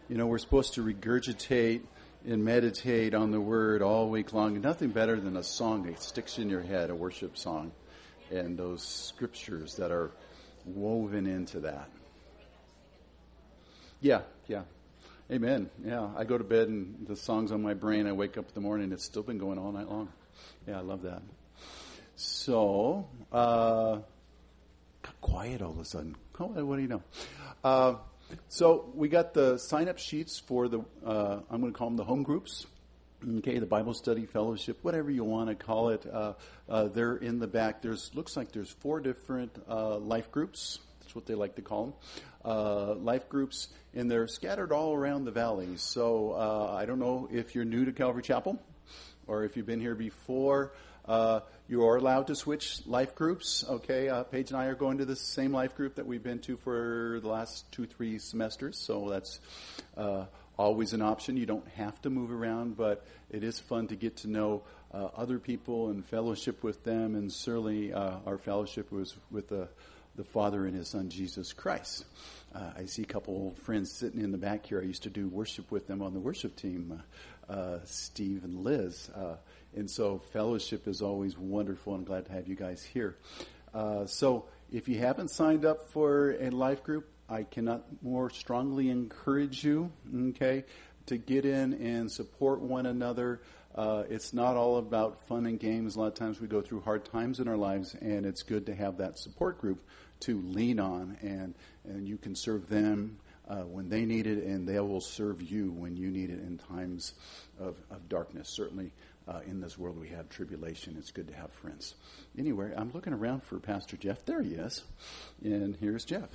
You know, we're supposed to regurgitate and meditate on the Word all week long. Nothing better than a song that sticks in your head, a worship song, and those scriptures that are woven into that. Yeah. Amen. Yeah, I go to bed and the song's on my brain. I wake up in the morning, it's still been going all night long. Yeah, I love that. So, got quiet all of a sudden. Oh, what do you know? So we got the sign-up sheets for the, I'm going to call them the home groups. Okay, the Bible study fellowship, whatever you want to call it. They're in the back. Looks like there's 4 different life groups. That's what they like to call them. Life groups, and they're scattered all around the valley. So I don't know if you're new to Calvary Chapel or if you've been here before. You are allowed to switch life groups. Okay, Paige and I are going to the same life group that we've been to for the last 2-3 semesters. So that's always an option. You don't have to move around, but it is fun to get to know other people and fellowship with them. And certainly our fellowship was with the Father and His Son, Jesus Christ. I see a couple old friends sitting in the back here. I used to do worship with them on the worship team, Steve and Liz. And so fellowship is always wonderful. I'm glad to have you guys here. So if you haven't signed up for a life group, I cannot more strongly encourage you, okay, to get in and support one another. It's not all about fun and games. A lot of times we go through hard times in our lives, and it's good to have that support group to lean on, and you can serve them when they need it, and they will serve you when you need it in times of darkness. Certainly in this world we have tribulation. It's good to have friends. Anyway, I'm looking around for Pastor Jeff. There he is. And here's Jeff.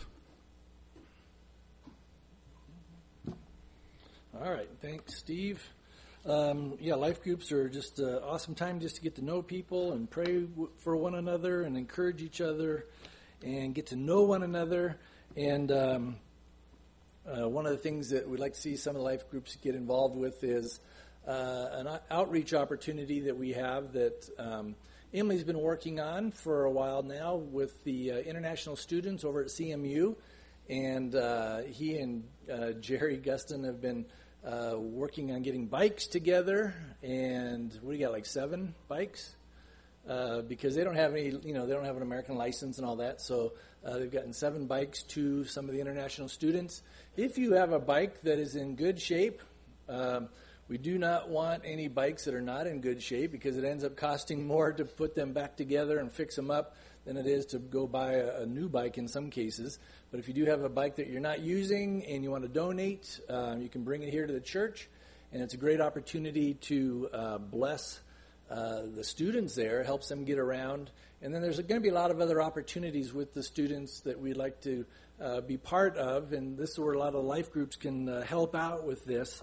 All right. Thanks, Steve. Life groups are just an awesome time just to get to know people and pray for one another and encourage each other and get to know one another. And one of the things that we'd like to see some of the life groups get involved with is an outreach opportunity that we have that Emily's been working on for a while now with the international students over at CMU. And he and Jerry Guston have been working on getting bikes together. And what do you got, like 7 bikes? Because they don't have any, they don't have an American license and all that. So they've gotten 7 bikes to some of the international students. If you have a bike that is in good shape, we do not want any bikes that are not in good shape because it ends up costing more to put them back together and fix them up than it is to go buy a new bike in some cases. But if you do have a bike that you're not using and you want to donate, you can bring it here to the church. And it's a great opportunity to bless the students there, helps them get around. And then there's going to be a lot of other opportunities with the students that we'd like to be part of. And this is where a lot of life groups can help out with this.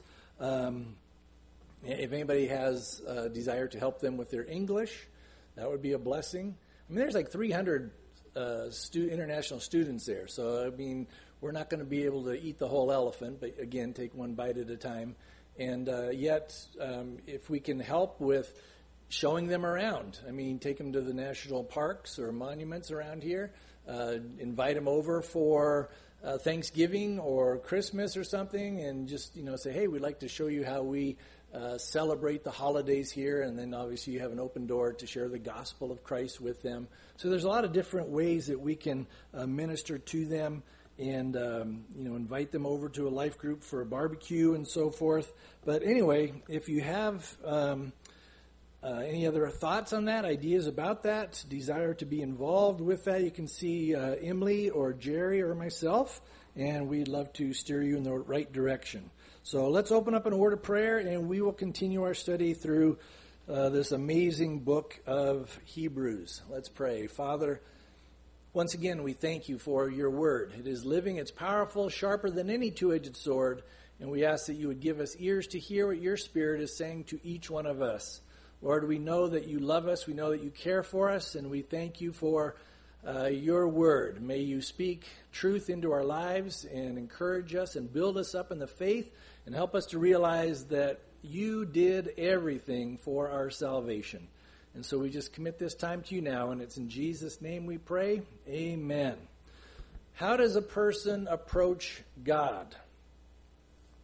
If anybody has a desire to help them with their English, that would be a blessing. I mean, there's like 300 international students there. So, I mean, we're not going to be able to eat the whole elephant, but again, take one bite at a time. And yet, if we can help with showing them around, I mean, take them to the national parks or monuments around here, invite them over for Thanksgiving or Christmas or something, and just, say, hey, we'd like to show you how we celebrate the holidays here, and then obviously you have an open door to share the gospel of Christ with them. So there's a lot of different ways that we can minister to them and, invite them over to a life group for a barbecue and so forth. But anyway, if you have any other thoughts on that, ideas about that, desire to be involved with that, you can see Emily or Jerry or myself, and we'd love to steer you in the right direction. So let's open up an word of prayer, and we will continue our study through this amazing book of Hebrews. Let's pray. Father, once again, we thank you for your word. It is living, it's powerful, sharper than any two-edged sword, and we ask that you would give us ears to hear what your Spirit is saying to each one of us. Lord, we know that you love us, we know that you care for us, and we thank you for your word. May you speak truth into our lives and encourage us and build us up in the faith and help us to realize that you did everything for our salvation. And so we just commit this time to you now, and it's in Jesus' name we pray. Amen. How does a person approach God?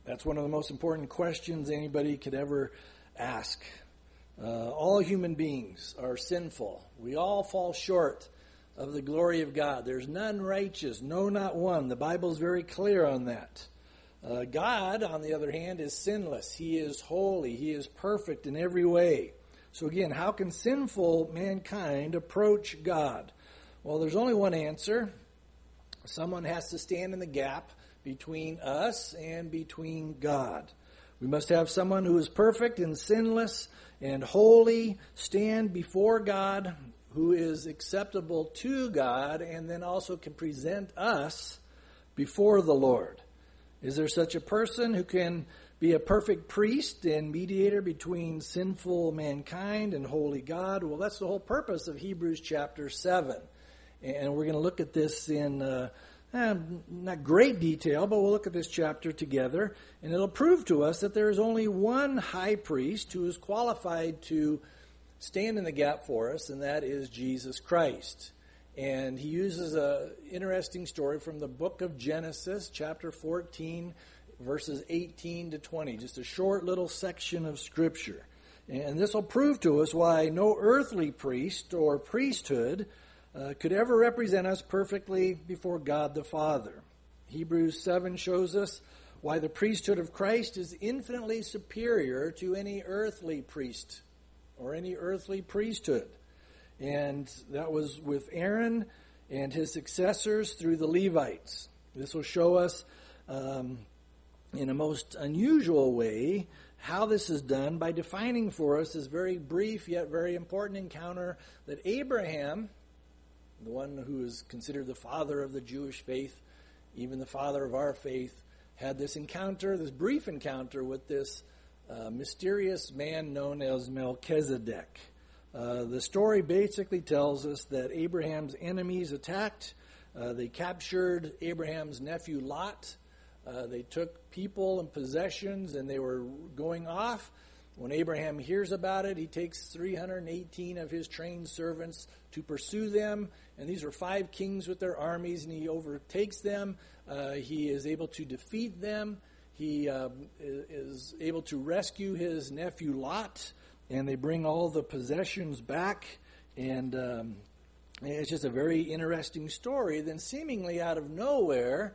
That's one of the most important questions anybody could ever ask. All human beings are sinful. We all fall short of the glory of God. There's none righteous, no, not one. The Bible's very clear on that. God, on the other hand, is sinless. He is holy. He is perfect in every way. So again, how can sinful mankind approach God? Well, there's only one answer. Someone has to stand in the gap between us and between God. We must have someone who is perfect and sinless and holy stand before God, who is acceptable to God, and then also can present us before the Lord. Is there such a person who can be a perfect priest and mediator between sinful mankind and holy God? Well, that's the whole purpose of Hebrews chapter 7. And we're going to look at this in not great detail, but we'll look at this chapter together. And it'll prove to us that there is only one high priest who is qualified to stand in the gap for us, and that is Jesus Christ. And he uses an interesting story from the book of Genesis, chapter 14, verses 18 to 20. Just a short little section of Scripture. And this will prove to us why no earthly priest or priesthood could ever represent us perfectly before God the Father. Hebrews 7 shows us why the priesthood of Christ is infinitely superior to any earthly priest or any earthly priesthood. And that was with Aaron and his successors through the Levites. This will show us in a most unusual way how this is done by defining for us this very brief yet very important encounter that Abraham, the one who is considered the father of the Jewish faith, even the father of our faith, had this encounter, this brief encounter with this mysterious man known as Melchizedek. The story basically tells us that Abraham's enemies attacked. They captured Abraham's nephew Lot. They took people and possessions, and they were going off. When Abraham hears about it, he takes 318 of his trained servants to pursue them. And these are 5 kings with their armies, and he overtakes them. He is able to defeat them. He is able to rescue his nephew Lot, and they bring all the possessions back. And it's just a very interesting story. Then seemingly out of nowhere,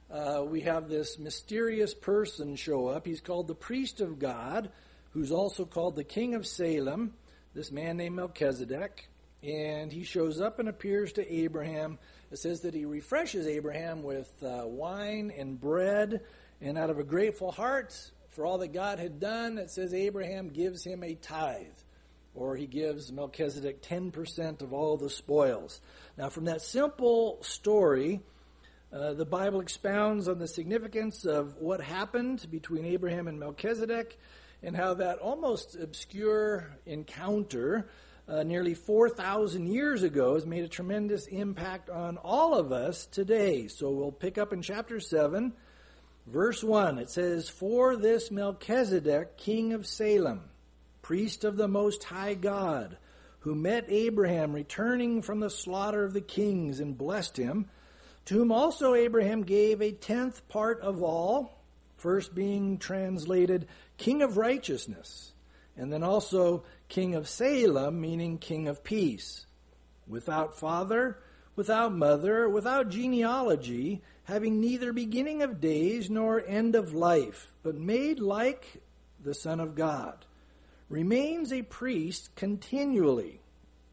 we have this mysterious person show up. He's called the priest of God, who's also called the king of Salem, this man named Melchizedek. And he shows up and appears to Abraham. It says that he refreshes Abraham with wine and bread. And out of a grateful heart for all that God had done, it says Abraham gives him a tithe. Or he gives Melchizedek 10% of all the spoils. Now from that simple story, the Bible expounds on the significance of what happened between Abraham and Melchizedek, and how that almost obscure encounter nearly 4,000 years ago has made a tremendous impact on all of us today. So we'll pick up in chapter 7, verse 1. It says, "For this Melchizedek, king of Salem, priest of the Most High God, who met Abraham returning from the slaughter of the kings and blessed him, to whom also Abraham gave a 10th part of all," first being translated King of Righteousness, and then also King of Salem, meaning King of Peace, "without father, without mother, without genealogy, having neither beginning of days nor end of life, but made like the Son of God, remains a priest continually."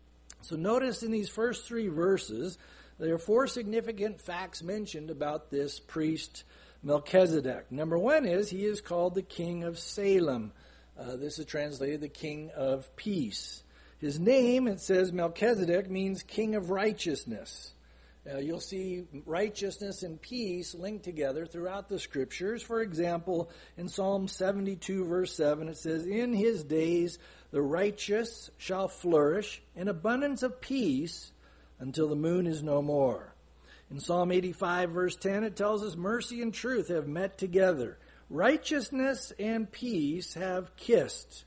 So notice in these first 3 verses, there are 4 significant facts mentioned about this priest Melchizedek. Number 1 is he is called the King of Salem. This is translated the King of Peace. His name, it says Melchizedek, means King of Righteousness. You'll see righteousness and peace linked together throughout the Scriptures. For example, in Psalm 72, verse 7, it says, "In his days the righteous shall flourish, in abundance of peace until the moon is no more." In Psalm 85, verse 10, it tells us mercy and truth have met together. Righteousness and peace have kissed.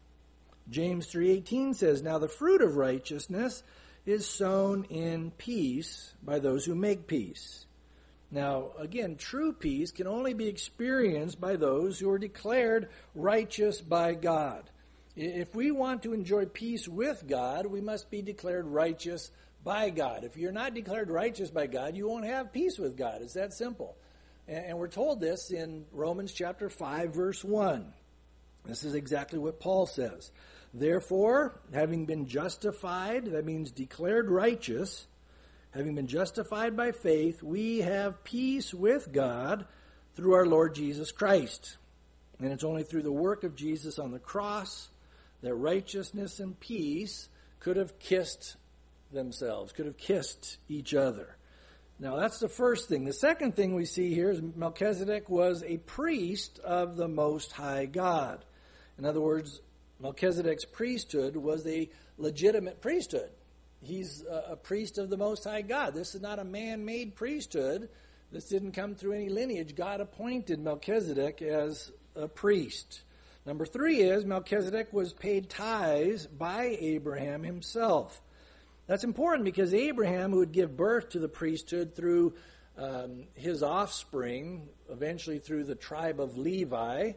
James 3:18 says, "Now the fruit of righteousness is sown in peace by those who make peace." Now, again, true peace can only be experienced by those who are declared righteous by God. If we want to enjoy peace with God, we must be declared righteous by God. If you're not declared righteous by God, you won't have peace with God. It's that simple. And we're told this in Romans chapter 5, verse 1. This is exactly what Paul says. Therefore, having been justified, that means declared righteous, having been justified by faith, we have peace with God through our Lord Jesus Christ. And it's only through the work of Jesus on the cross that righteousness and peace could have kissed themselves, could have kissed each other. Now, that's the first thing. The second thing we see here is Melchizedek was a priest of the Most High God. In other words, Melchizedek's priesthood was a legitimate priesthood. He's a priest of the Most High God. This is not a man-made priesthood. This didn't come through any lineage. God appointed Melchizedek as a priest. Number 3 is Melchizedek was paid tithes by Abraham himself. That's important because Abraham, who would give birth to the priesthood through his offspring, eventually through the tribe of Levi,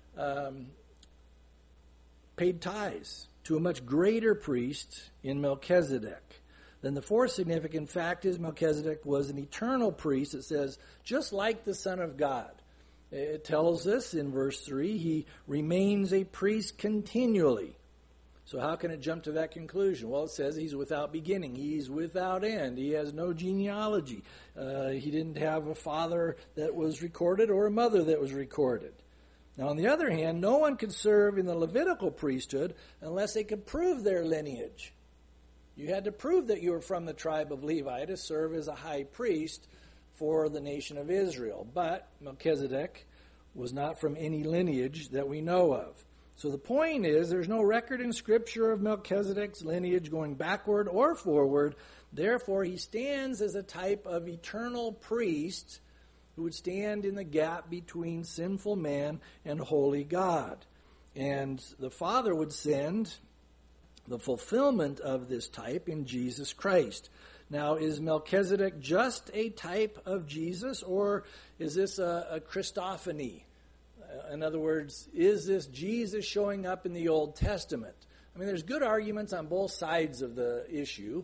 paid tithes to a much greater priest in Melchizedek. Then the fourth significant fact is Melchizedek was an eternal priest. It says, just like the Son of God. It tells us in verse 3, he remains a priest continually. So how can it jump to that conclusion? Well, it says he's without beginning. He's without end. He has no genealogy. He didn't have a father that was recorded or a mother that was recorded. Now, on the other hand, no one could serve in the Levitical priesthood unless they could prove their lineage. You had to prove that you were from the tribe of Levi to serve as a high priest for the nation of Israel. But Melchizedek was not from any lineage that we know of. So the point is, there's no record in Scripture of Melchizedek's lineage going backward or forward. Therefore, he stands as a type of eternal priest who would stand in the gap between sinful man and holy God. And the Father would send the fulfillment of this type in Jesus Christ. Now, is Melchizedek just a type of Jesus, or is this a Christophany? In other words, is this Jesus showing up in the Old Testament? I mean, there's good arguments on both sides of the issue.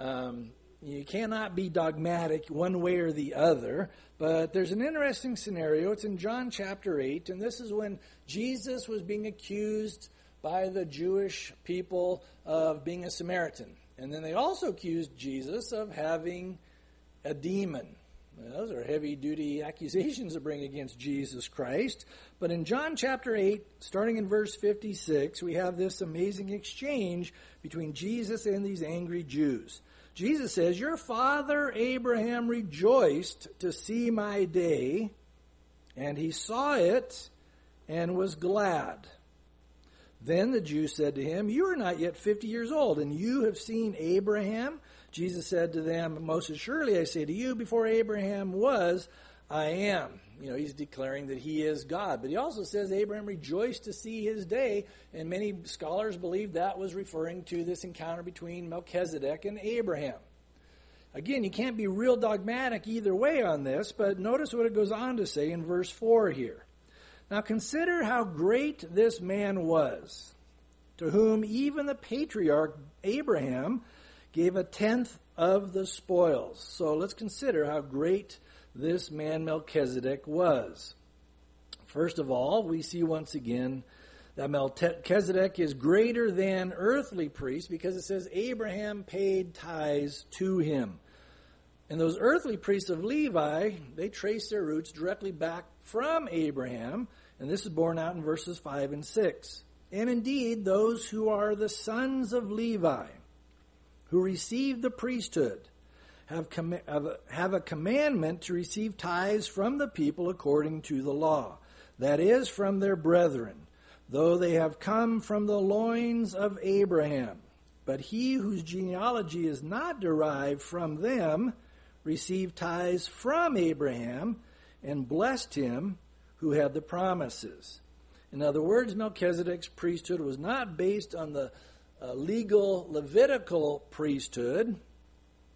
You cannot be dogmatic one way or the other, but there's an interesting scenario. It's in John chapter 8, and this is when Jesus was being accused by the Jewish people of being a Samaritan. And then they also accused Jesus of having a demon. Those are heavy-duty accusations to bring against Jesus Christ. But in John chapter 8, starting in verse 56, we have this amazing exchange between Jesus and these angry Jews. Jesus says, your father Abraham rejoiced to see my day, and he saw it and was glad. Then the Jews said to him, you are not yet 50 years old, and you have seen Abraham? Jesus said to them, most assuredly I say to you, before Abraham was, I am. He's declaring that he is God. But he also says Abraham rejoiced to see his day, and many scholars believe that was referring to this encounter between Melchizedek and Abraham. Again, you can't be real dogmatic either way on this, but notice what it goes on to say in verse 4 here. Now consider how great this man was, to whom even the patriarch Abraham gave a tenth of the spoils. So let's consider how great this man Melchizedek was. First of all, we see once again that Melchizedek is greater than earthly priests because it says Abraham paid tithes to him. And those earthly priests of Levi, they trace their roots directly back from Abraham, and this is borne out in verses 5 and 6. And indeed, those who are the sons of Levi, who receive the priesthood, have a commandment to receive tithes from the people according to the law, that is, from their brethren, though they have come from the loins of Abraham. But he whose genealogy is not derived from them received tithes from Abraham and blessed him who had the promises. In other words, Melchizedek's priesthood was not based on the legal Levitical priesthood,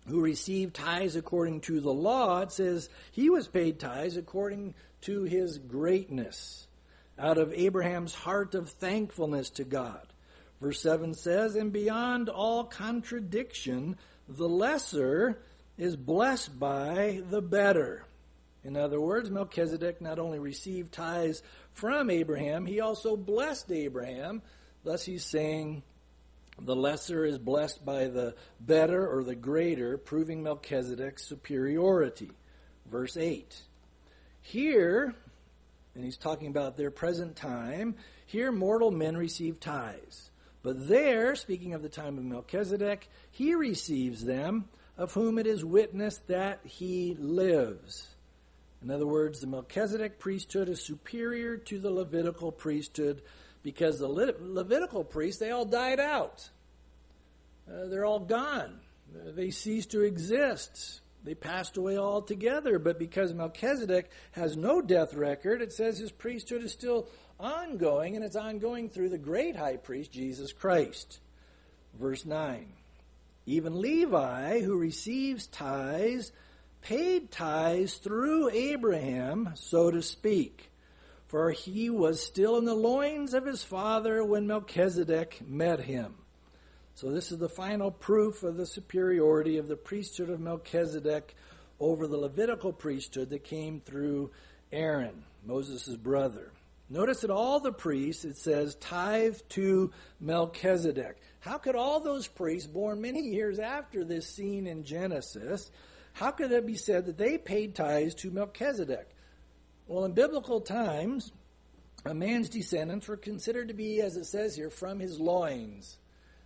who received tithes according to the law, it says he was paid tithes according to his greatness, out of Abraham's heart of thankfulness to God. Verse 7 says, and beyond all contradiction, the lesser is blessed by the better. In other words, Melchizedek not only received tithes from Abraham, he also blessed Abraham. Thus he's saying the lesser is blessed by the better or the greater, proving Melchizedek's superiority. Verse 8. Here, and he's talking about their present time, here mortal men receive tithes. But there, speaking of the time of Melchizedek, he receives them, of whom it is witnessed that he lives. In other words, the Melchizedek priesthood is superior to the Levitical priesthood because the Levitical priests, they all died out. They're all gone. They ceased to exist. They passed away altogether. But because Melchizedek has no death record, it says his priesthood is still ongoing, and it's ongoing through the great high priest, Jesus Christ. Verse 9. Even Levi, who receives tithes, paid tithes through Abraham, so to speak, for he was still in the loins of his father when Melchizedek met him. So this is the final proof of the superiority of the priesthood of Melchizedek over the Levitical priesthood that came through Aaron, Moses' brother. Notice that all the priests, it says, tithe to Melchizedek. How could all those priests, born many years after this scene in Genesis, how could it be said that they paid tithes to Melchizedek? Well, in biblical times, a man's descendants were considered to be, as it says here, from his loins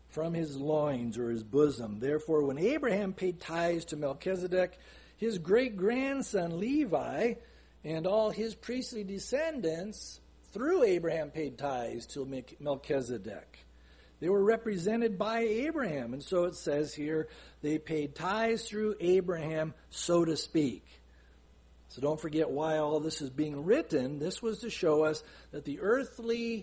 or his bosom. Therefore, when Abraham paid tithes to Melchizedek, his great-grandson Levi and all his priestly descendants through Abraham paid tithes to Melchizedek. They were represented by Abraham, and so it says here, they paid tithes through Abraham, so to speak. So don't forget why all this is being written. This was to show us that the earthly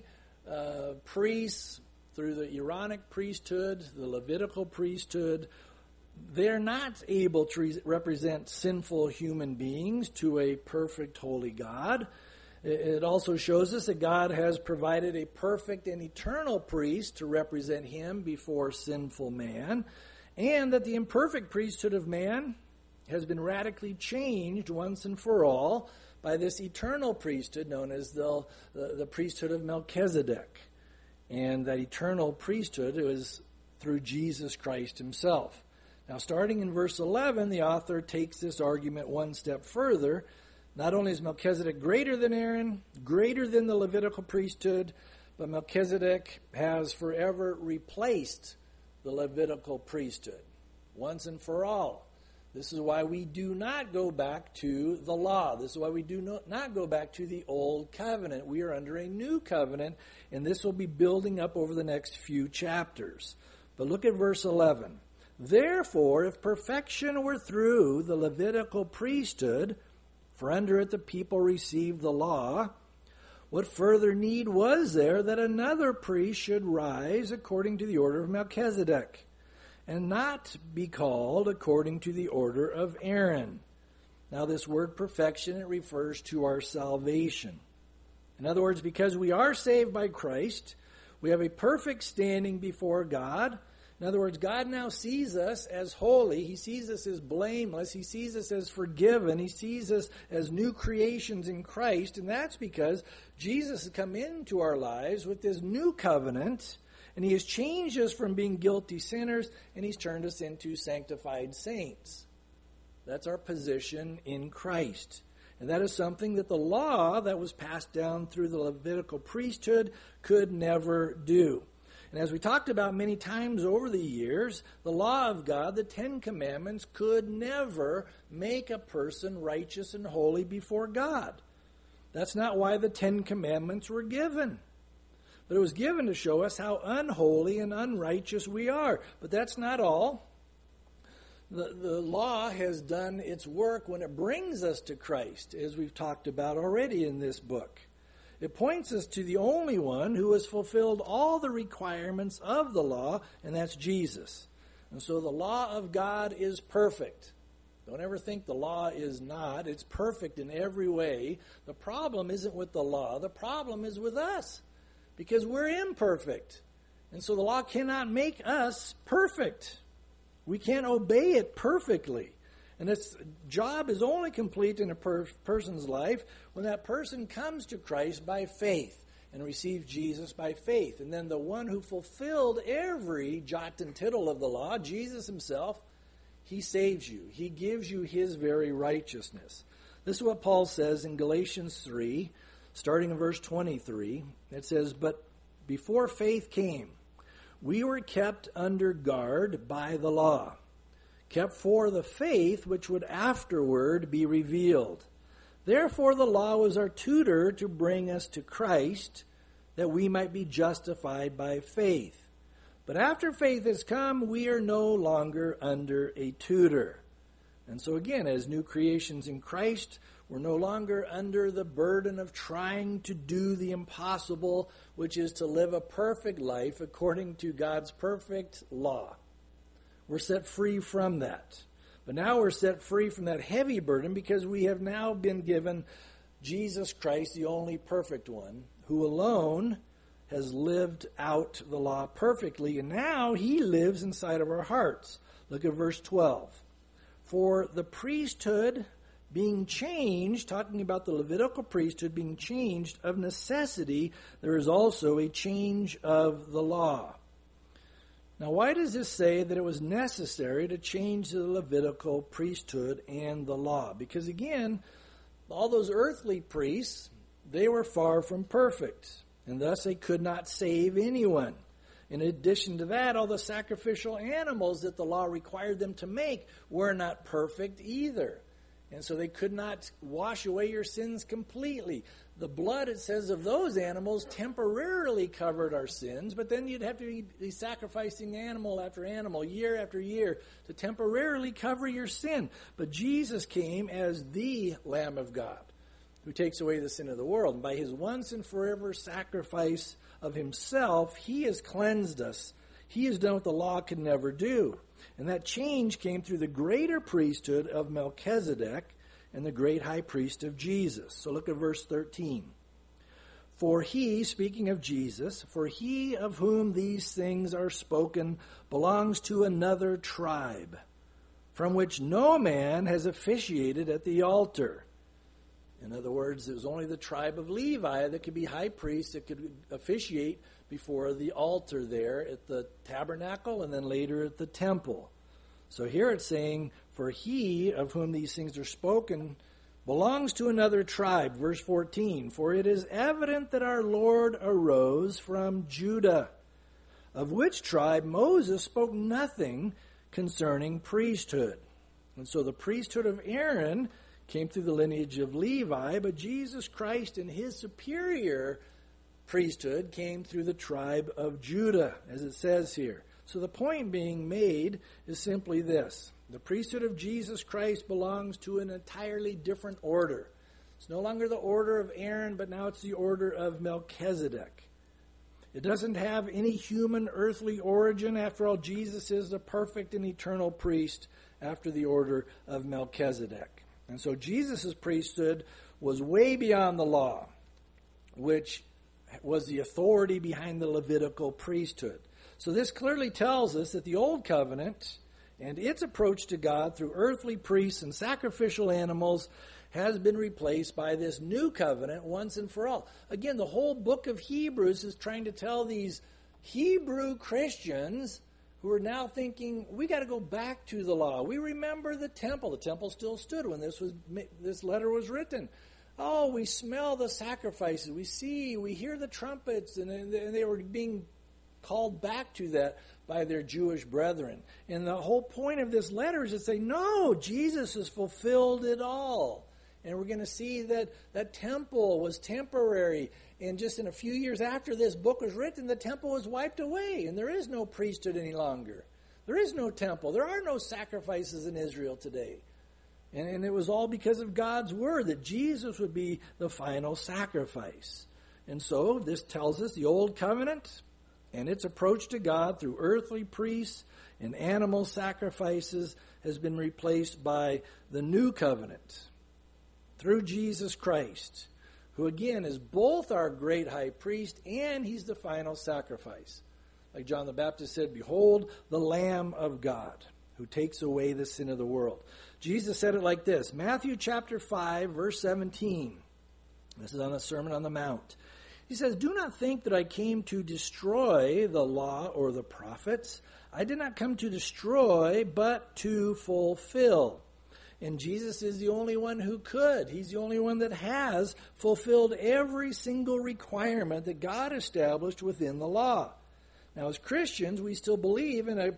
priests, through the Aaronic priesthood, the Levitical priesthood, they're not able to represent sinful human beings to a perfect holy God. It also shows us that God has provided a perfect and eternal priest to represent him before sinful man, and that the imperfect priesthood of man has been radically changed once and for all by this eternal priesthood known as the priesthood of Melchizedek. And that eternal priesthood is through Jesus Christ himself. Now, starting in verse 11, the author takes this argument one step further. Not only is Melchizedek greater than Aaron, greater than the Levitical priesthood, but Melchizedek has forever replaced the Levitical priesthood, once and for all. This is why we do not go back to the law. This is why we do not go back to the old covenant. We are under a new covenant, and this will be building up over the next few chapters. But look at verse 11. Therefore, if perfection were through the Levitical priesthood, for under it the people received the law, what further need was there that another priest should rise according to the order of Melchizedek, and not be called according to the order of Aaron? Now this word perfection, it refers to our salvation. In other words, because we are saved by Christ, we have a perfect standing before God. In other words, God now sees us as holy. He sees us as blameless. He sees us as forgiven. He sees us as new creations in Christ. And that's because Jesus has come into our lives with this new covenant, and he has changed us from being guilty sinners, and he's turned us into sanctified saints. That's our position in Christ. And that is something that the law that was passed down through the Levitical priesthood could never do. And as we talked about many times over the years, the law of God, the Ten Commandments, could never make a person righteous and holy before God. That's not why the Ten Commandments were given. But it was given to show us how unholy and unrighteous we are. But that's not all. The law has done its work when it brings us to Christ, as we've talked about already in this book. It points us to the only one who has fulfilled all the requirements of the law, and that's Jesus. And so the law of God is perfect. Don't ever think the law is not. It's perfect in every way. The problem isn't with the law. The problem is with us, because we're imperfect. And so the law cannot make us perfect. We can't obey it perfectly. And its job is only complete in a person's life when that person comes to Christ by faith and receives Jesus by faith. And then the one who fulfilled every jot and tittle of the law, Jesus himself, he saves you. He gives you his very righteousness. This is what Paul says in Galatians 3, starting in verse 23. It says, "But before faith came, we were kept under guard by the law, kept for the faith which would afterward be revealed. Therefore the law was our tutor to bring us to Christ, that we might be justified by faith. But after faith has come, we are no longer under a tutor." And so again, as new creations in Christ, we're no longer under the burden of trying to do the impossible, which is to live a perfect life according to God's perfect law. We're set free from that. But now we're set free from that heavy burden because we have now been given Jesus Christ, the only perfect one, who alone has lived out the law perfectly, and now he lives inside of our hearts. Look at verse 12. "For the priesthood being changed," talking about the Levitical priesthood being changed, "of necessity there is also a change of the law." Now, why does this say that it was necessary to change the Levitical priesthood and the law? Because again, all those earthly priests, they were far from perfect, and thus they could not save anyone. In addition to that, all the sacrificial animals that the law required them to make were not perfect either. And so they could not wash away your sins completely. The blood, it says, of those animals temporarily covered our sins, but then you'd have to be sacrificing animal after animal, year after year, to temporarily cover your sin. But Jesus came as the Lamb of God, who takes away the sin of the world. And by his once and forever sacrifice of himself, he has cleansed us. He has done what the law could never do. And that change came through the greater priesthood of Melchizedek and the great high priest of Jesus. So look at verse 13. "For he," speaking of Jesus, "for he of whom these things are spoken belongs to another tribe, from which no man has officiated at the altar." In other words, it was only the tribe of Levi that could be high priest, that could officiate before the altar there at the tabernacle and then later at the temple. So here it's saying, "For he of whom these things are spoken belongs to another tribe." Verse 14, "For it is evident that our Lord arose from Judah, of which tribe Moses spoke nothing concerning priesthood." And so the priesthood of Aaron came through the lineage of Levi, but Jesus Christ and his superior priesthood came through the tribe of Judah, as it says here. So the point being made is simply this: the priesthood of Jesus Christ belongs to an entirely different order. It's no longer the order of Aaron, but now it's the order of Melchizedek. It doesn't have any human earthly origin. After all, Jesus is the perfect and eternal priest after the order of Melchizedek. And so Jesus' priesthood was way beyond the law, which was the authority behind the Levitical priesthood. So this clearly tells us that the Old Covenant and its approach to God through earthly priests and sacrificial animals has been replaced by this new covenant once and for all. Again, the whole book of Hebrews is trying to tell these Hebrew Christians who are now thinking, we got to go back to the law. We remember the temple. The temple still stood when this letter was written. Oh, we smell the sacrifices. We hear the trumpets, and they were being called back to that by their Jewish brethren. And the whole point of this letter is to say, no, Jesus has fulfilled it all. And we're going to see that that temple was temporary. And just in a few years after this book was written, the temple was wiped away. And there is no priesthood any longer. There is no temple. There are no sacrifices in Israel today. And it was all because of God's word that Jesus would be the final sacrifice. And so this tells us the Old Covenant and its approach to God through earthly priests and animal sacrifices has been replaced by the new covenant through Jesus Christ, who again is both our great high priest and he's the final sacrifice. Like John the Baptist said, "Behold, the Lamb of God, who takes away the sin of the world." Jesus said it like this, Matthew chapter 5, verse 17. This is on the Sermon on the Mount. He says, "Do not think that I came to destroy the law or the prophets. I did not come to destroy, but to fulfill." And Jesus is the only one who could. He's the only one that has fulfilled every single requirement that God established within the law. Now, as Christians, we still believe in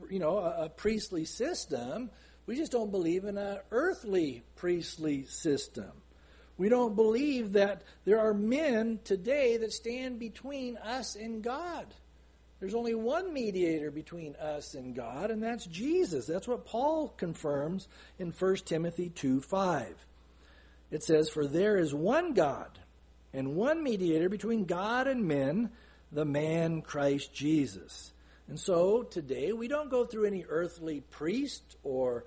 a priestly system. We just don't believe in an earthly priestly system. We don't believe that there are men today that stand between us and God. There's only one mediator between us and God, and that's Jesus. That's what Paul confirms in 1 Timothy 2:5. It says, "For there is one God and one mediator between God and men, the man Christ Jesus." And so today we don't go through any earthly priest or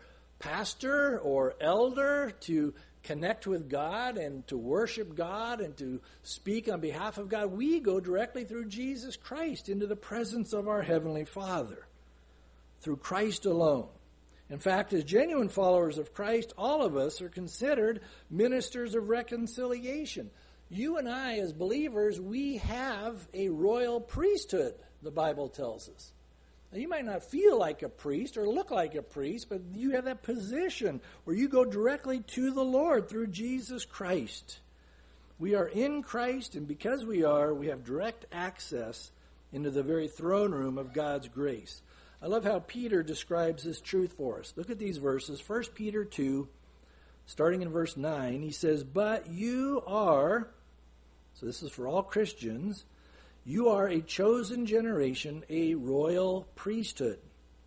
pastor or elder to connect with God and to worship God and to speak on behalf of God. We go directly through Jesus Christ into the presence of our Heavenly Father, through Christ alone. In fact, as genuine followers of Christ, all of us are considered ministers of reconciliation. You and I, as believers, we have a royal priesthood, the Bible tells us. Now, you might not feel like a priest or look like a priest, but you have that position where you go directly to the Lord through Jesus Christ. We are in Christ, and because we have direct access into the very throne room of God's grace. I love how Peter describes this truth for us. Look at these verses. 1 Peter 2, starting in verse 9, he says, "But you are," so this is for all Christians, "you are a chosen generation, a royal priesthood,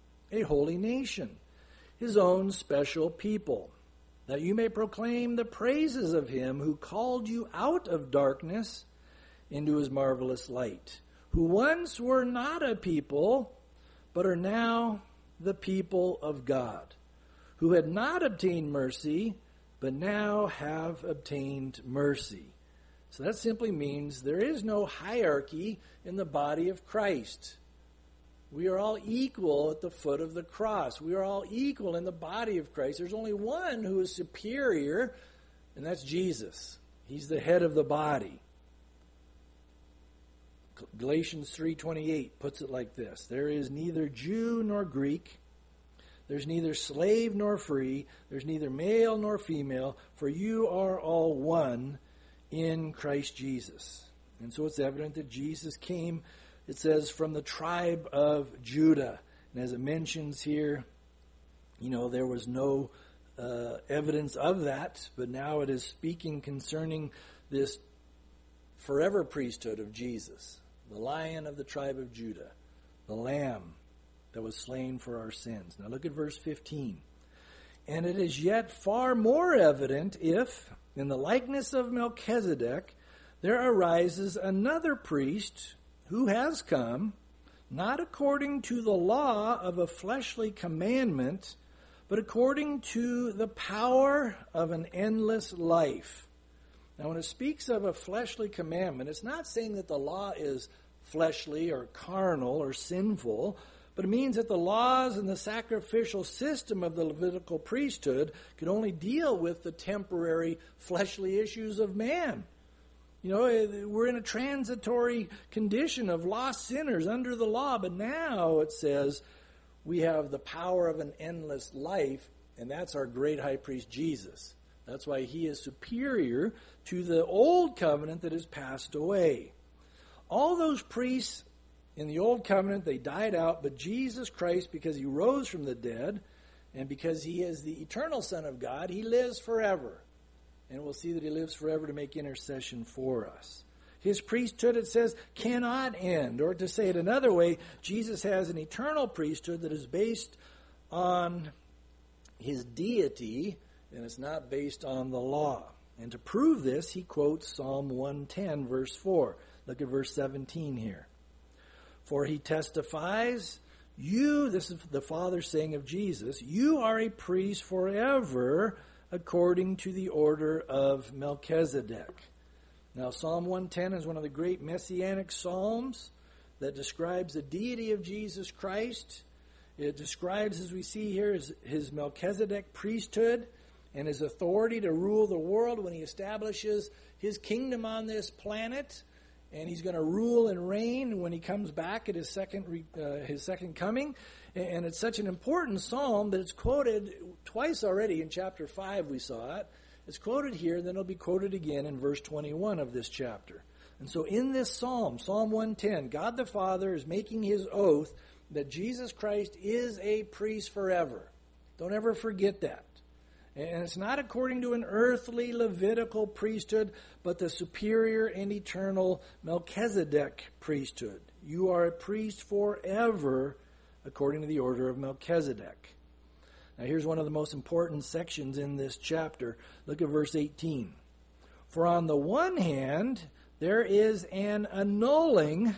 a holy nation, his own special people, that you may proclaim the praises of him who called you out of darkness into his marvelous light, who once were not a people, but are now the people of God, who had not obtained mercy, but now have obtained mercy." So that simply means there is no hierarchy in the body of Christ. We are all equal at the foot of the cross. We are all equal in the body of Christ. There's only one who is superior, and that's Jesus. He's the head of the body. Galatians 3:28 puts it like this: "There is neither Jew nor Greek, there's neither slave nor free, there's neither male nor female, for you are all one in Christ Jesus." And so it's evident that Jesus came, it says, from the tribe of Judah. And as it mentions here, there was no evidence of that, but now it is speaking concerning this forever priesthood of Jesus, the Lion of the tribe of Judah, the Lamb that was slain for our sins. Now look at verse 15. "And it is yet far more evident if, in the likeness of Melchizedek, there arises another priest who has come, not according to the law of a fleshly commandment, but according to the power of an endless life." Now, when it speaks of a fleshly commandment, it's not saying that the law is fleshly or carnal or sinful, but it means that the laws and the sacrificial system of the Levitical priesthood could only deal with the temporary fleshly issues of man. We're in a transitory condition of lost sinners under the law, but now it says we have the power of an endless life, and that's our great high priest Jesus. That's why he is superior to the old covenant that has passed away. All those priests in the old covenant, they died out, but Jesus Christ, because he rose from the dead, and because he is the eternal Son of God, he lives forever. And we'll see that he lives forever to make intercession for us. His priesthood, it says, cannot end. Or to say it another way, Jesus has an eternal priesthood that is based on his deity, and it's not based on the law. And to prove this, he quotes Psalm 110, verse 4. Look at verse 17 here. For he testifies, you, this is the Father saying of Jesus, you are a priest forever according to the order of Melchizedek. Now, Psalm 110 is one of the great messianic psalms that describes the deity of Jesus Christ. It describes, as we see here, his Melchizedek priesthood and his authority to rule the world when he establishes his kingdom on this planet. And he's going to rule and reign when he comes back at his second coming. And it's such an important psalm that it's quoted twice already. In chapter 5 we saw it. It's quoted here, then it'll be quoted again in verse 21 of this chapter. And so in this psalm, Psalm 110, God the Father is making his oath that Jesus Christ is a priest forever. Don't ever forget that. And it's not according to an earthly Levitical priesthood, but the superior and eternal Melchizedek priesthood. You are a priest forever according to the order of Melchizedek. Now here's one of the most important sections in this chapter. Look at verse 18. For on the one hand, there is an annulling.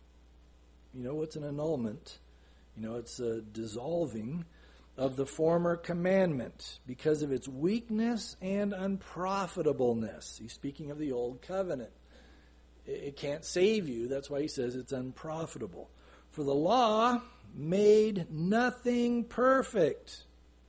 You know what's an annulment? You know, it's a dissolving of the former commandment because of its weakness and unprofitableness. He's speaking of the old covenant. It can't save you. That's why he says it's unprofitable. For the law made nothing perfect.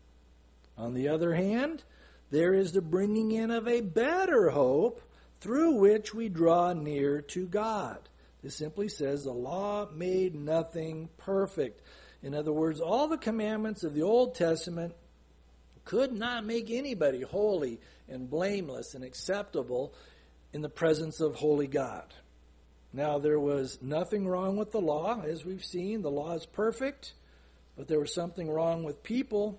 On the other hand, there is the bringing in of a better hope through which we draw near to God. This simply says the law made nothing perfect. In other words, all the commandments of the Old Testament could not make anybody holy and blameless and acceptable in the presence of holy God. Now, there was nothing wrong with the law, as we've seen. The law is perfect, but there was something wrong with people.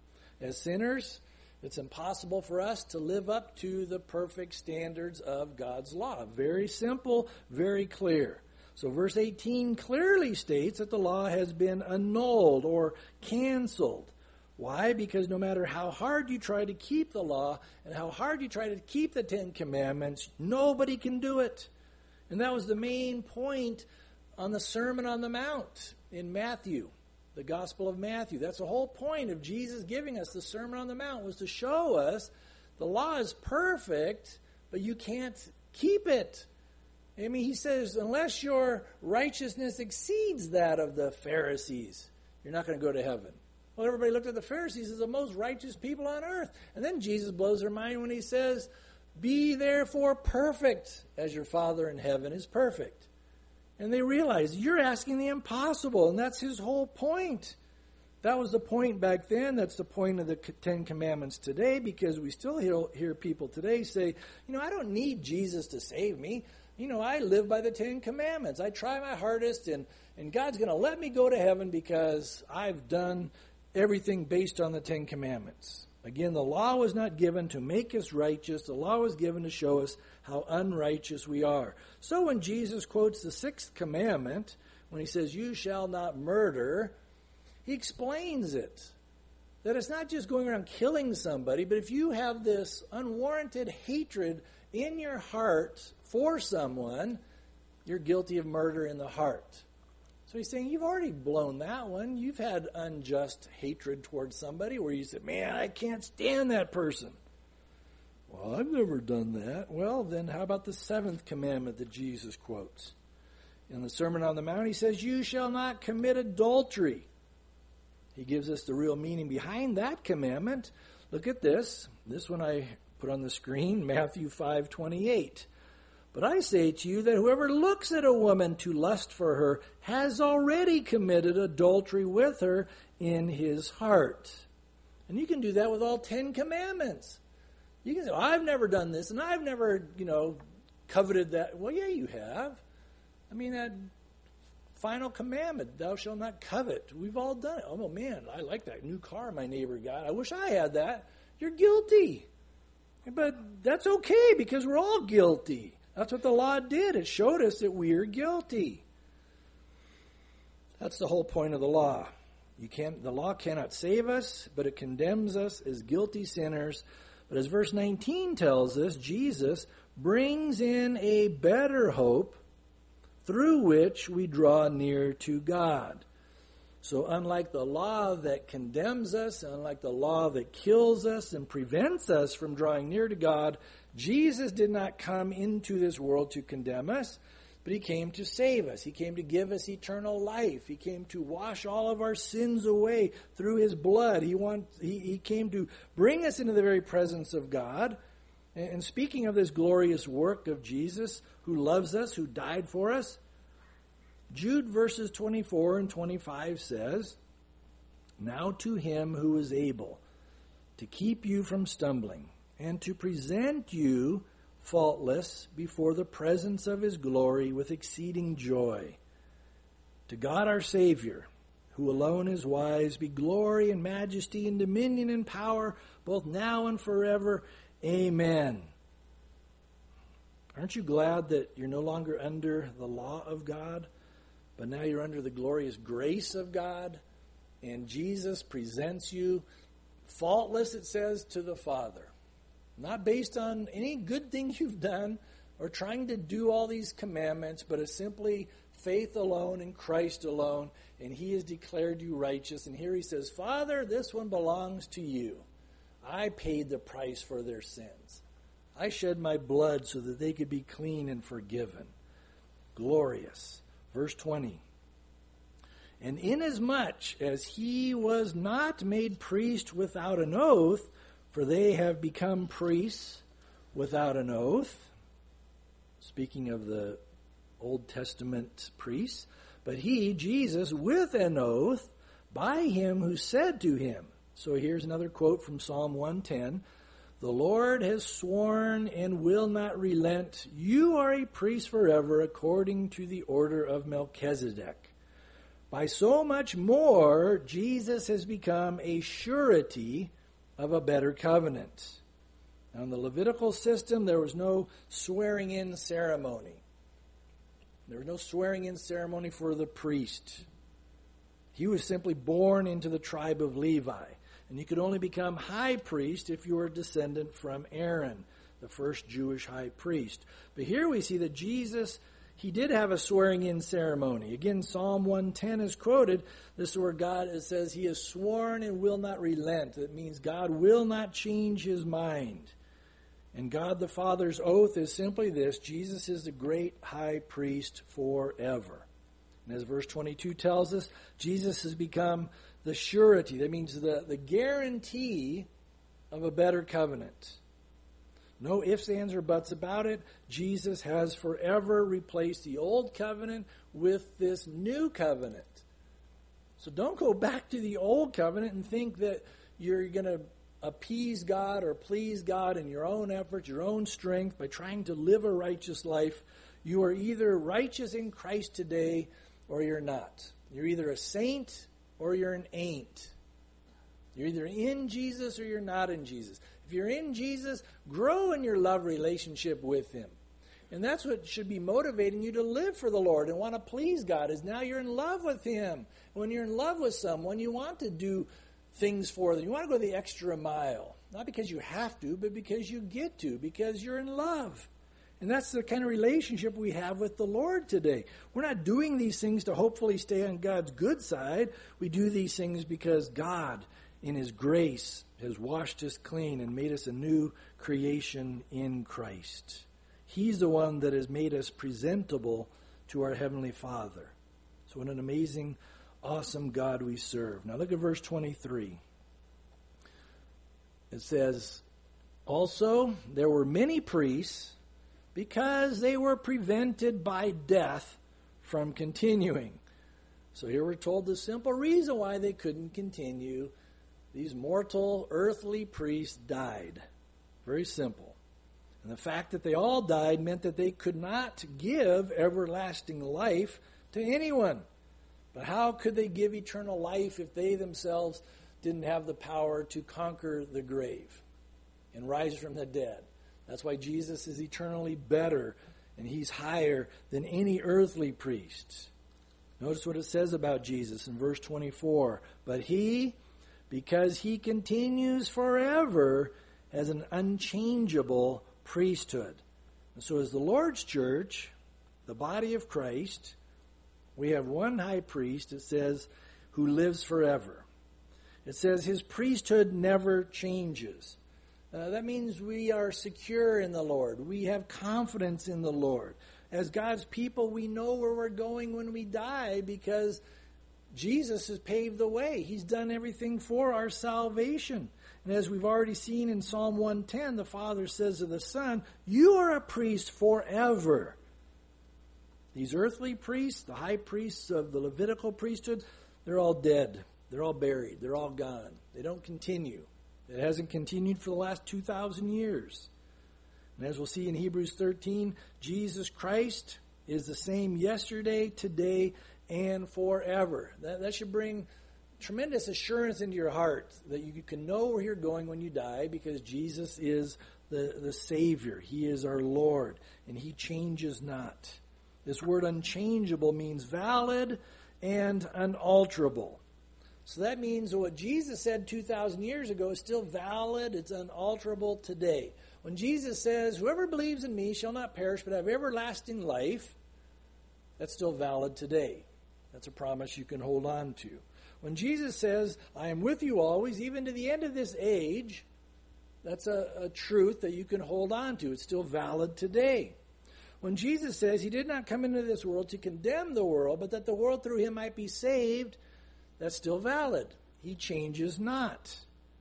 As sinners, it's impossible for us to live up to the perfect standards of God's law. Very simple, very clear. So verse 18 clearly states that the law has been annulled or canceled. Why? Because no matter how hard you try to keep the law and how hard you try to keep the Ten Commandments, nobody can do it. And that was the main point on the Sermon on the Mount in Matthew, the Gospel of Matthew. That's the whole point of Jesus giving us the Sermon on the Mount, was to show us the law is perfect, but you can't keep it. I mean, he says, unless your righteousness exceeds that of the Pharisees, you're not going to go to heaven. Well, everybody looked at the Pharisees as the most righteous people on earth. And then Jesus blows their mind when he says, be therefore perfect as your Father in heaven is perfect. And they realize, you're asking the impossible, and that's his whole point. That was the point back then. That's the point of the Ten Commandments today, because we still hear people today say, I don't need Jesus to save me. I live by the Ten Commandments. I try my hardest, and God's going to let me go to heaven because I've done everything based on the Ten Commandments. Again, the law was not given to make us righteous. The law was given to show us how unrighteous we are. So when Jesus quotes the sixth commandment, when he says, you shall not murder, he explains it. That it's not just going around killing somebody, but if you have this unwarranted hatred in your heart for someone, you're guilty of murder in the heart. So he's saying, you've already blown that one. You've had unjust hatred towards somebody where you said, man, I can't stand that person. Well, I've never done that. Well, then how about the seventh commandment that Jesus quotes? In the Sermon on the Mount, he says, you shall not commit adultery. He gives us the real meaning behind that commandment. Look at this. This one I put on the screen, Matthew 5:28. But I say to you that whoever looks at a woman to lust for her has already committed adultery with her in his heart. And you can do that with all 10 commandments. You can say, I've never done this, and I've never, coveted that. Well, yeah, you have. I mean, that final commandment, thou shalt not covet. We've all done it. Oh, man, I like that new car my neighbor got. I wish I had that. You're guilty. But that's okay because we're all guilty. That's what the law did. It showed us that we are guilty. That's the whole point of the law. The law cannot save us, but it condemns us as guilty sinners. But as verse 19 tells us, Jesus brings in a better hope through which we draw near to God. So unlike the law that condemns us, unlike the law that kills us and prevents us from drawing near to God, Jesus did not come into this world to condemn us, but he came to save us. He came to give us eternal life. He came to wash all of our sins away through his blood. He came to bring us into the very presence of God. And speaking of this glorious work of Jesus, who loves us, who died for us, Jude verses 24 and 25 says, "Now to him who is able to keep you from stumbling and to present you faultless before the presence of his glory with exceeding joy. To God our Savior, who alone is wise, be glory and majesty and dominion and power, both now and forever. Amen." Aren't you glad that you're no longer under the law of God, but now you're under the glorious grace of God, and Jesus presents you faultless, it says, to the Father. Not based on any good thing you've done or trying to do all these commandments, but it's simply faith alone in Christ alone, and he has declared you righteous. And here he says, "Father, this one belongs to you. I paid the price for their sins. I shed my blood so that they could be clean and forgiven." Glorious. Verse 20. "And inasmuch as he was not made priest without an oath, for they have become priests without an oath," speaking of the Old Testament priests, "but he, Jesus, with an oath, by him who said to him," so here's another quote from Psalm 110, "The Lord has sworn and will not relent. You are a priest forever according to the order of Melchizedek. By so much more, Jesus has become a surety of a better covenant." Now, in the Levitical system, there was no swearing-in ceremony. There was no swearing-in ceremony for the priest. He was simply born into the tribe of Levi. And you could only become high priest if you were a descendant from Aaron, the first Jewish high priest. But here we see that Jesus, he did have a swearing-in ceremony. Again, Psalm 110 is quoted. This is where God, it says, he has sworn and will not relent. That means God will not change his mind. And God the Father's oath is simply this: Jesus is the great high priest forever. And as verse 22 tells us, Jesus has become the surety. That means the guarantee of a better covenant. No ifs, ands, or buts about it. Jesus has forever replaced the old covenant with this new covenant. So don't go back to the old covenant and think that you're going to appease God or please God in your own effort, your own strength, by trying to live a righteous life. You are either righteous in Christ today or you're not. You're either a saint or you're an ain't. You're either in Jesus or you're not in Jesus. If you're in Jesus, grow in your love relationship with him. And that's what should be motivating you to live for the Lord and want to please God, is now you're in love with him. When you're in love with someone, you want to do things for them. You want to go the extra mile. Not because you have to, but because you get to, because you're in love. And that's the kind of relationship we have with the Lord today. We're not doing these things to hopefully stay on God's good side. We do these things because God, in his grace, has washed us clean and made us a new creation in Christ. He's the one that has made us presentable to our Heavenly Father. So what an amazing, awesome God we serve. Now look at verse 23. It says, "Also there were many priests, because they were prevented by death from continuing." So here we're told the simple reason why they couldn't continue. These mortal, earthly priests died. Very simple. And the fact that they all died meant that they could not give everlasting life to anyone. But how could they give eternal life if they themselves didn't have the power to conquer the grave and rise from the dead? That's why Jesus is eternally better, and he's higher than any earthly priest. Notice what it says about Jesus in verse 24. "But he, because he continues forever, has an unchangeable priesthood." And so as the Lord's church, the body of Christ, we have one high priest, it says, who lives forever. It says his priesthood never changes. That means we are secure in the Lord. We have confidence in the Lord. As God's people, we know where we're going when we die because Jesus has paved the way. He's done everything for our salvation. And as we've already seen in Psalm 110, the Father says to the Son, you are a priest forever. These earthly priests, the high priests of the Levitical priesthood, they're all dead. They're all buried. They're all gone. They don't continue. It hasn't continued for the last 2,000 years. And as we'll see in Hebrews 13, Jesus Christ is the same yesterday, today, and forever. That should bring tremendous assurance into your heart that you can know where you're going when you die because Jesus is the Savior. He is our Lord, and He changes not. This word unchangeable means valid and unalterable. So that means what Jesus said 2,000 years ago is still valid. It's unalterable today. When Jesus says, whoever believes in me shall not perish but have everlasting life, that's still valid today. That's a promise you can hold on to. When Jesus says, I am with you always, even to the end of this age, that's a truth that you can hold on to. It's still valid today. When Jesus says he did not come into this world to condemn the world, but that the world through him might be saved, that's still valid. He changes not.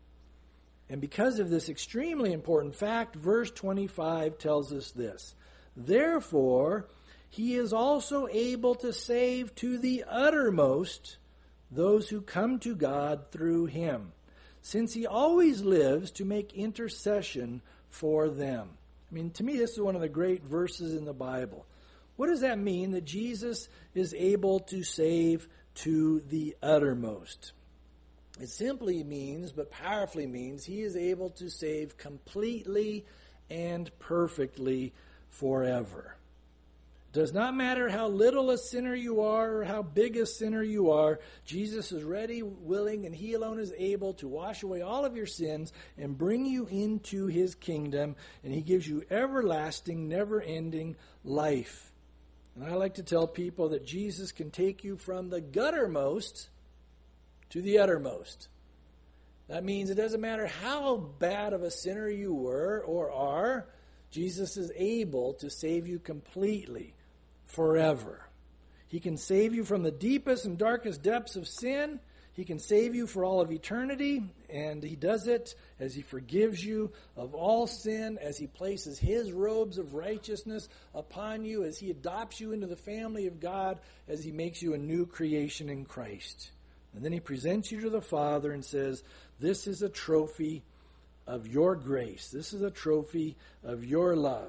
And because of this extremely important fact, verse 25 tells us this. Therefore, he is also able to save to the uttermost those who come to God through him, since he always lives to make intercession for them. I mean, to me, this is one of the great verses in the Bible. What does that mean, that Jesus is able to save to the uttermost? It simply means, but powerfully means, he is able to save completely and perfectly forever. It does not matter how little a sinner you are or how big a sinner you are, Jesus is ready, willing, and he alone is able to wash away all of your sins and bring you into his kingdom, and he gives you everlasting, never-ending life. And I like to tell people that Jesus can take you from the guttermost to the uttermost. That means it doesn't matter how bad of a sinner you were or are, Jesus is able to save you completely, forever. He can save you from the deepest and darkest depths of sin. He can save you for all of eternity, and he does it as he forgives you of all sin, as he places his robes of righteousness upon you, as he adopts you into the family of God, as he makes you a new creation in Christ. And then he presents you to the Father and says, this is a trophy of your grace. This is a trophy of your love.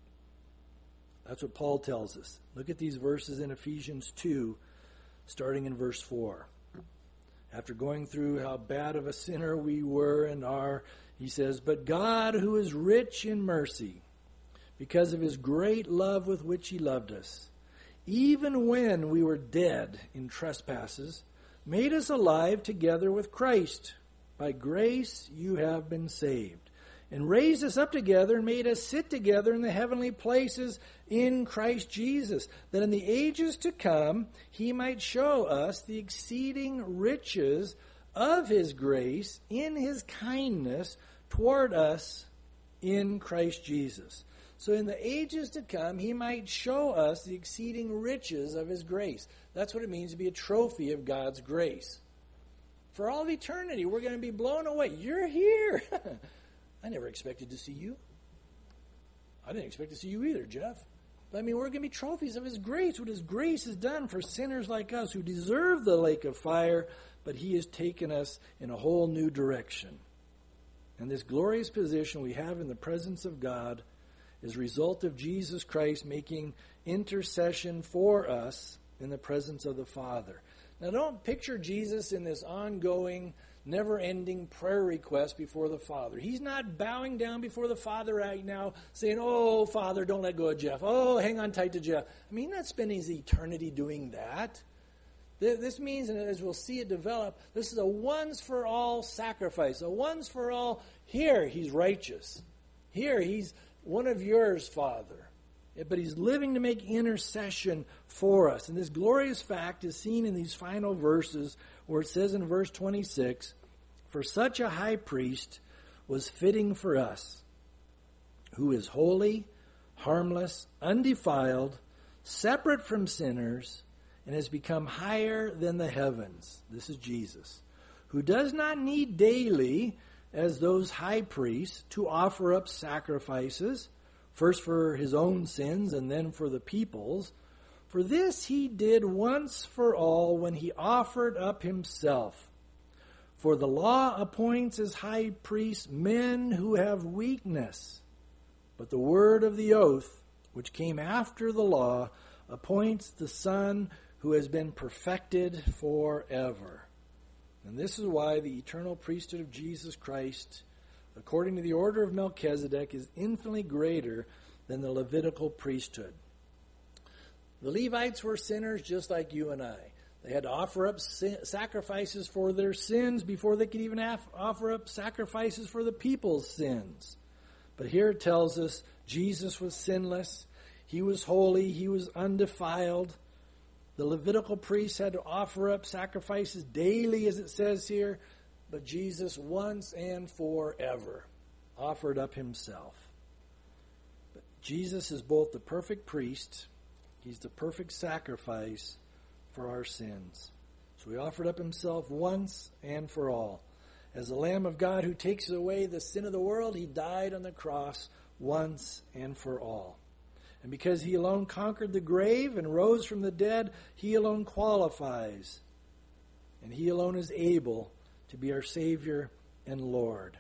That's what Paul tells us. Look at these verses in Ephesians 2, starting in verse 4. After going through how bad of a sinner we were and are, he says, but God, who is rich in mercy, because of his great love with which he loved us, even when we were dead in trespasses, made us alive together with Christ. By grace you have been saved, and raised us up together and made us sit together in the heavenly places in Christ Jesus, that in the ages to come he might show us the exceeding riches of his grace in his kindness toward us in Christ Jesus. So in the ages to come, he might show us the exceeding riches of his grace. That's what it means to be a trophy of God's grace. For all of eternity, we're going to be blown away. You're here. I never expected to see you. I didn't expect to see you either, Jeff. But I mean, we're going to be trophies of his grace, what his grace has done for sinners like us who deserve the lake of fire, but he has taken us in a whole new direction. And this glorious position we have in the presence of God is a result of Jesus Christ making intercession for us in the presence of the Father. Now, don't picture Jesus in this ongoing, never-ending prayer request before the Father. He's not bowing down before the Father right now saying, oh, Father, don't let go of Jeff. Oh, hang on tight to Jeff. I mean, he's not spending his eternity doing that. This means, and as we'll see it develop, this is a once-for-all sacrifice, a once-for-all, here he's righteous. Here he's one of yours, Father. but he's living to make intercession for us. And this glorious fact is seen in these final verses where it says in verse 26, "For such a high priest was fitting for us, who is holy, harmless, undefiled, separate from sinners, and has become higher than the heavens." This is Jesus, "who does not need daily, as those high priests, to offer up sacrifices, first for his own sins and then for the people's. For this he did once for all when he offered up himself. For the law appoints as high priests men who have weakness. But the word of the oath, which came after the law, appoints the Son who has been perfected forever." And this is why the eternal priesthood of Jesus Christ, according to the order of Melchizedek, is infinitely greater than the Levitical priesthood. The Levites were sinners just like you and I. They had to offer up sacrifices for their sins before they could even offer up sacrifices for the people's sins. But here it tells us Jesus was sinless. He was holy. He was undefiled. The Levitical priests had to offer up sacrifices daily, as it says here. But Jesus once and forever offered up himself. But Jesus is both the perfect priest, he's the perfect sacrifice for our sins. So he offered up himself once and for all. As the Lamb of God who takes away the sin of the world, he died on the cross once and for all. And because he alone conquered the grave and rose from the dead, he alone qualifies. And he alone is able to be our Savior and Lord.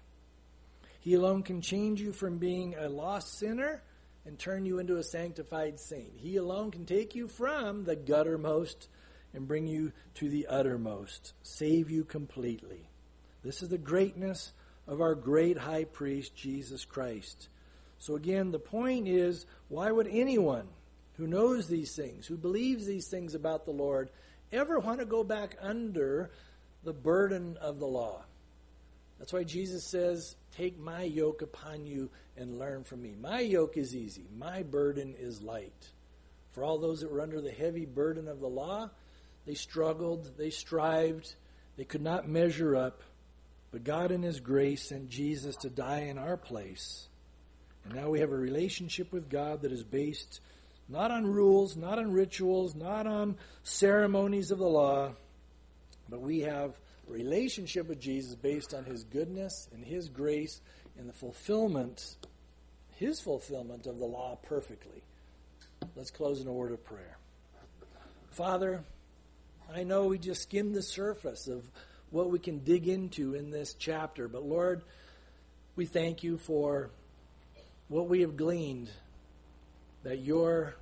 He alone can change you from being a lost sinner and turn you into a sanctified saint. He alone can take you from the guttermost and bring you to the uttermost, save you completely. This is the greatness of our great high priest, Jesus Christ. So again, the point is, why would anyone who knows these things, who believes these things about the Lord, ever want to go back under the burden of the law? That's why Jesus says, "Take my yoke upon you and learn from me. My yoke is easy. My burden is light." For all those that were under the heavy burden of the law, they struggled, they strived, they could not measure up. But God in his grace sent Jesus to die in our place. And now we have a relationship with God that is based not on rules, not on rituals, not on ceremonies of the law, but we have a relationship with Jesus based on his goodness and his grace and the fulfillment, his fulfillment of the law perfectly. Let's close in a word of prayer. Father, I know we just skimmed the surface of what we can dig into in this chapter, but Lord, we thank you for what we have gleaned, that your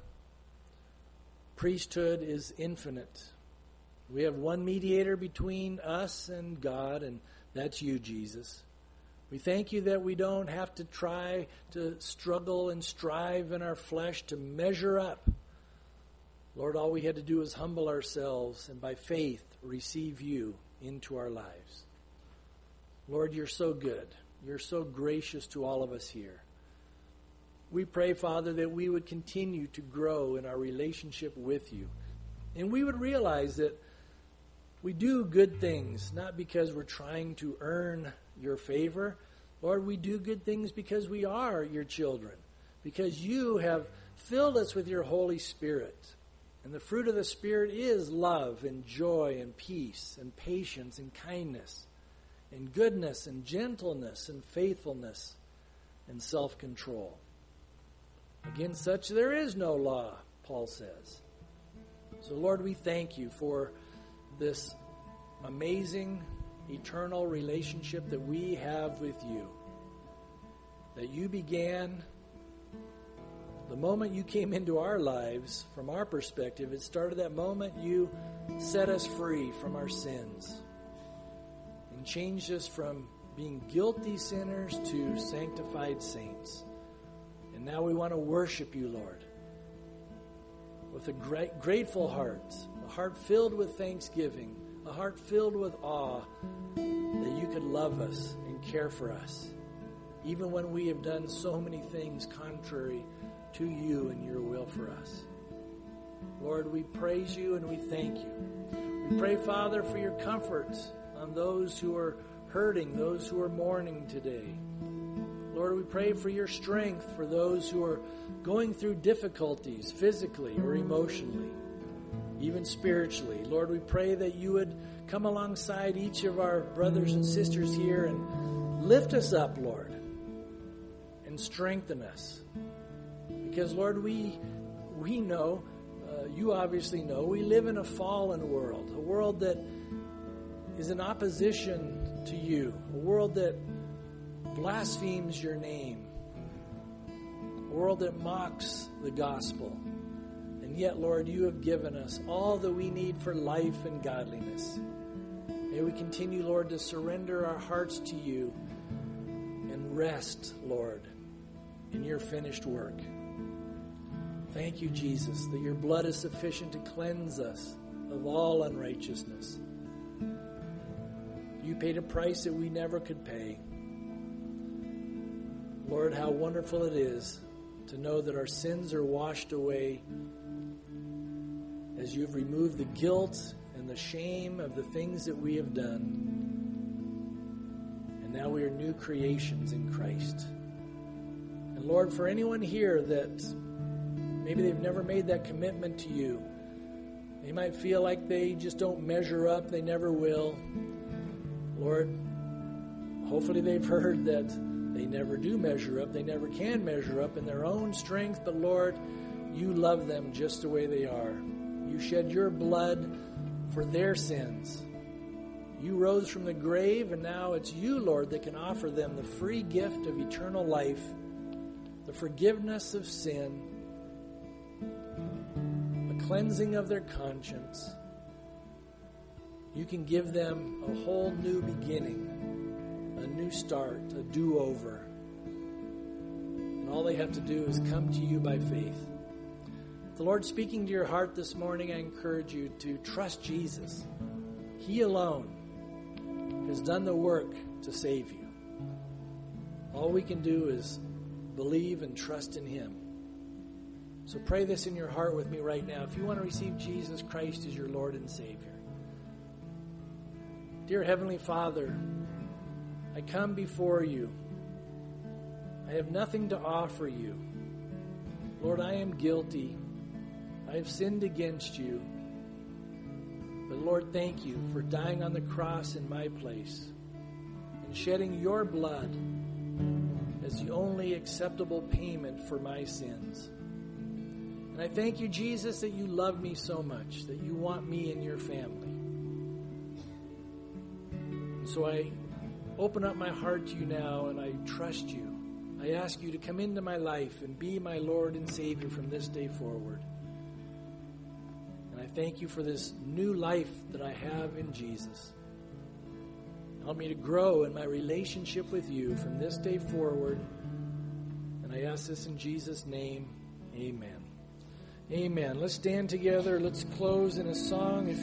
priesthood is infinite. We have one mediator between us and God, and that's you, Jesus. We thank you that we don't have to try to struggle and strive in our flesh to measure up. Lord, all we had to do is humble ourselves and by faith receive you into our lives. Lord, you're so good. You're so gracious to all of us here. We pray, Father, that we would continue to grow in our relationship with you. And we would realize that we do good things, not because we're trying to earn your favor. Lord, we do good things because we are your children, because you have filled us with your Holy Spirit. And the fruit of the Spirit is love and joy and peace and patience and kindness and goodness and gentleness and faithfulness and self-control. Against such there is no law, Paul says. So, Lord, we thank you for this amazing, eternal relationship that we have with you. That you began the moment you came into our lives, from our perspective. It started that moment you set us free from our sins and changed us from being guilty sinners to sanctified saints. And now we want to worship you, Lord, with a grateful heart, a heart filled with thanksgiving, a heart filled with awe that you could love us and care for us, even when we have done so many things contrary to you and your will for us. Lord, we praise you and we thank you. We pray, Father, for your comfort on those who are hurting, those who are mourning today. Lord, we pray for your strength for those who are going through difficulties physically or emotionally, even spiritually. Lord, we pray that you would come alongside each of our brothers and sisters here and lift us up, Lord, and strengthen us. Because, Lord, we know, you obviously know, we live in a fallen world, a world that is in opposition to you, a world that blasphemes your name, a world that mocks the gospel. And yet, Lord, you have given us all that we need for life and godliness. May we continue, Lord, to surrender our hearts to you and rest, Lord, in your finished work. Thank you, Jesus, that your blood is sufficient to cleanse us of all unrighteousness. You paid a price that we never could pay. Lord, how wonderful it is to know that our sins are washed away as you've removed the guilt and the shame of the things that we have done. And now we are new creations in Christ. And Lord, for anyone here that maybe they've never made that commitment to you, they might feel like they just don't measure up, they never will. Lord, hopefully they've heard that they never do measure up, they never can measure up in their own strength, but Lord, you love them just the way they are. You shed your blood for their sins. You rose from the grave, and now it's you, Lord, that can offer them the free gift of eternal life, the forgiveness of sin, the cleansing of their conscience. You can give them a whole new beginning, a new start, a do-over. And all they have to do is come to you by faith. If the Lord's speaking to your heart this morning, I encourage you to trust Jesus. He alone has done the work to save you. All we can do is believe and trust in him. So pray this in your heart with me right now. If you want to receive Jesus Christ as your Lord and Savior. Dear Heavenly Father, I come before you. I have nothing to offer you. Lord, I am guilty. I have sinned against you. But Lord, thank you for dying on the cross in my place and shedding your blood as the only acceptable payment for my sins. And I thank you, Jesus, that you love me so much, that you want me in your family. And so I open up my heart to you now, and I trust you. I ask you to come into my life and be my Lord and Savior from this day forward. And I thank you for this new life that I have in Jesus. Help me to grow in my relationship with you from this day forward. And I ask this in Jesus' name. Amen. Amen. Let's stand together. Let's close in a song.